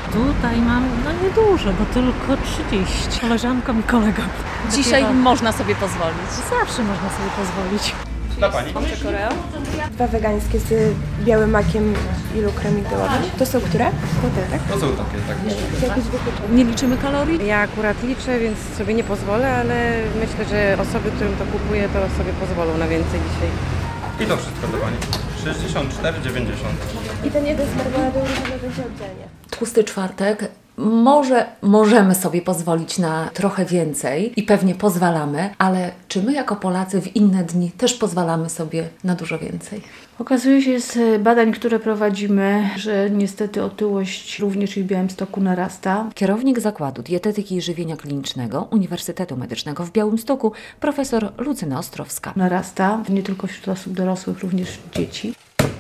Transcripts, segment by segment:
Tutaj mam niedużo, bo tylko 30. Koleżankom i kolegom. Dzisiaj można sobie pozwolić. Zawsze można sobie pozwolić. Dla Pani? Koreo? 2 wegańskie z białym makiem i lukrem migdałowym. To są które? To te, tak? To są takie, tak. Jakieś wykluczone. Nie liczymy kalorii? Ja akurat liczę, więc sobie nie pozwolę, ale myślę, że osoby, którym to kupuję, to sobie pozwolą na więcej dzisiaj. I to wszystko dla Pani. 64,90. I ten jeden z marmoladą różowy będzie oddzielnie. Tłusty czwartek. Możemy sobie pozwolić na trochę więcej i pewnie pozwalamy, ale czy my jako Polacy w inne dni też pozwalamy sobie na dużo więcej? Okazuje się z badań, które prowadzimy, że niestety otyłość również i w Białymstoku narasta. Kierownik Zakładu Dietetyki i Żywienia Klinicznego Uniwersytetu Medycznego w Białymstoku, profesor Lucyna Ostrowska. Narasta nie tylko wśród osób dorosłych, również wśród dzieci.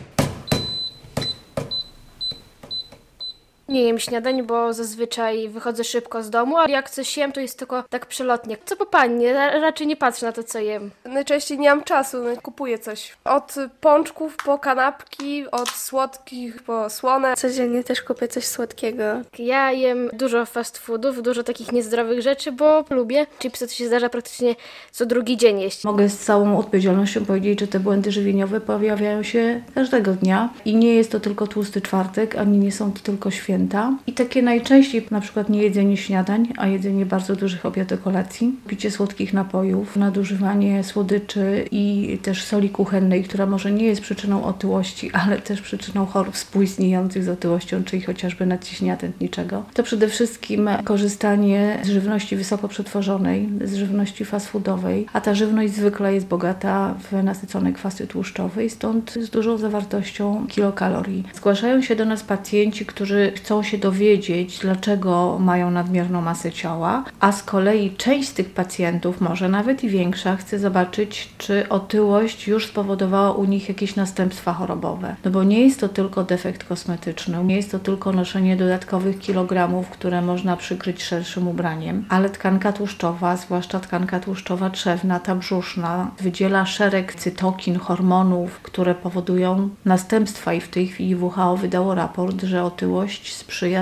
Nie jem śniadań, bo zazwyczaj wychodzę szybko z domu, a jak coś jem, to jest tylko tak przelotnie. Co popadnie, raczej nie patrzę na to, co jem. Najczęściej nie mam czasu, kupuję coś. Od pączków po kanapki, od słodkich po słone. Codziennie też kupię coś słodkiego. Ja jem dużo fast foodów, dużo takich niezdrowych rzeczy, bo lubię. Chipsy to się zdarza praktycznie co drugi dzień jeść. Mogę z całą odpowiedzialnością powiedzieć, że te błędy żywieniowe pojawiają się każdego dnia i nie jest to tylko tłusty czwartek, ani nie są to tylko święta. I takie najczęściej, na przykład nie jedzenie śniadań, a jedzenie bardzo dużych obiadów kolacji, picie słodkich napojów, nadużywanie słodyczy i też soli kuchennej, która może nie jest przyczyną otyłości, ale też przyczyną chorób współistniejących z otyłością, czyli chociażby nadciśnienia tętniczego. To przede wszystkim korzystanie z żywności wysoko przetworzonej, z żywności fast foodowej, a ta żywność zwykle jest bogata w nasycone kwasy tłuszczowe i stąd z dużą zawartością kilokalorii. Zgłaszają się do nas pacjenci, którzy chcą się dowiedzieć, dlaczego mają nadmierną masę ciała, a z kolei część z tych pacjentów, może nawet i większa, chce zobaczyć, czy otyłość już spowodowała u nich jakieś następstwa chorobowe. No bo nie jest to tylko defekt kosmetyczny, nie jest to tylko noszenie dodatkowych kilogramów, które można przykryć szerszym ubraniem, ale tkanka tłuszczowa, zwłaszcza tkanka tłuszczowa trzewna, ta brzuszna, wydziela szereg cytokin, hormonów, które powodują następstwa i w tej chwili WHO wydało raport, że otyłość sprzyja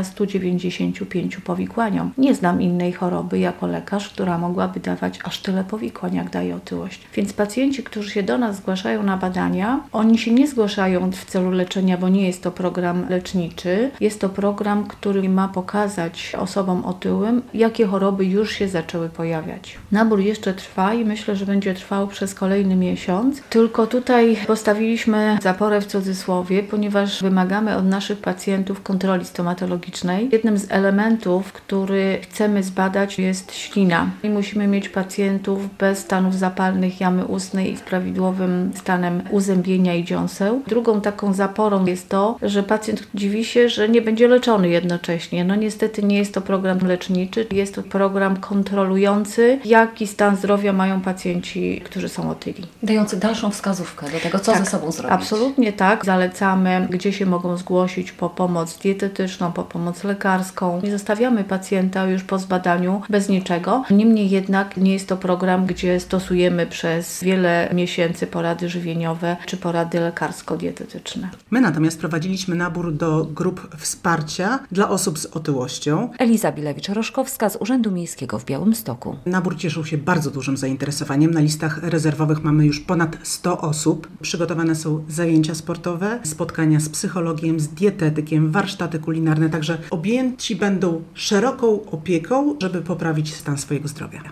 195 powikłaniom. Nie znam innej choroby jako lekarz, która mogłaby dawać aż tyle powikłań, jak daje otyłość. Więc pacjenci, którzy się do nas zgłaszają na badania, oni się nie zgłaszają w celu leczenia, bo nie jest to program leczniczy. Jest to program, który ma pokazać osobom otyłym, jakie choroby już się zaczęły pojawiać. Nabór jeszcze trwa i myślę, że będzie trwał przez kolejny miesiąc. Tylko tutaj postawiliśmy zaporę w cudzysłowie, ponieważ wymagamy od naszych pacjentów kontroli stomatologicznej. Jednym z elementów, który chcemy zbadać, jest ślina. I musimy mieć pacjentów bez stanów zapalnych jamy ustnej i z prawidłowym stanem uzębienia i dziąseł. Drugą taką zaporą jest to, że pacjent dziwi się, że nie będzie leczony jednocześnie. No niestety nie jest to program leczniczy, jest to program kontrolujący, jaki stan zdrowia mają pacjenci, którzy są otyli. Dający dalszą wskazówkę do tego, co ze sobą zrobić. Absolutnie tak. Zalecamy, gdzie się mogą zgłosić po pomoc dietetyczną, po pomoc lekarską. Nie zostawiamy pacjenta już po zbadaniu bez niczego. Niemniej jednak nie jest to program, gdzie stosujemy przez wiele miesięcy porady żywieniowe czy porady lekarsko-dietetyczne. My natomiast prowadziliśmy nabór do grup wsparcia dla osób z otyłością. Eliza Bilewicz-Roszkowska z Urzędu Miejskiego w Białymstoku. Nabór cieszył się bardzo dużym zainteresowaniem. Na listach rezerwowych mamy już ponad 100 osób. Przygotowane są zajęcia sportowe, spotkania z psychologiem, z dietetykiem, warsztaty kulinarne, także objęci będą szeroką opieką, żeby poprawić stan swojego zdrowia.